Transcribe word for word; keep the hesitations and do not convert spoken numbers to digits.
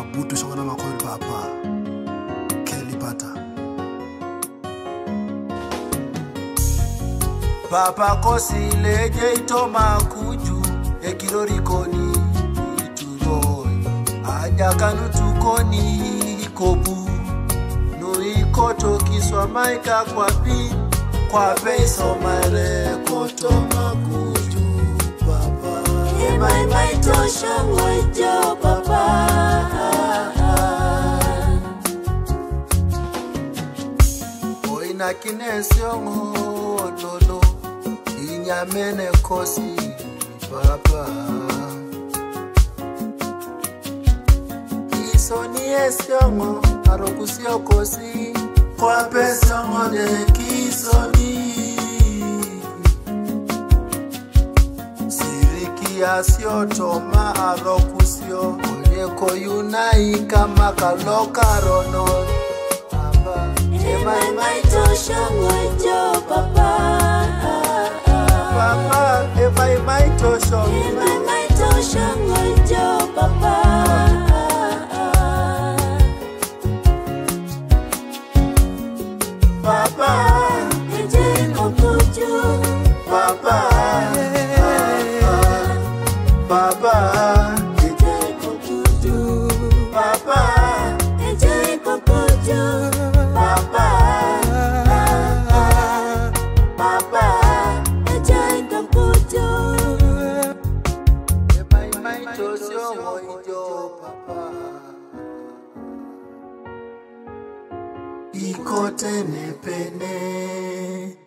Mabutu shona makori papa Kelly Pata Papa kosi leje itoma kuju ekirori koni turoi aja kanu tukoni kobu no ikoto kiswa maika kwa pi kwa peso mare koto makuju papa Imai mai tosha mojo papa Oina kinesio ngololo Inyamene kosi papa Isoni esiongo arokusio kosi Kwa pesa ngode kisoni Siriki asio toma arokusio Onyeko yunai kama kaloka rono Papa Imai mai tosha mojo papa Papa, if I might show If I might tosha mojo papa Papa, Eje kokuju Papa, Papa, Eje kokuju Papa, Eje kokuju Papa, Papa Eje kokuju if I might show Papa, Ikote ne pene.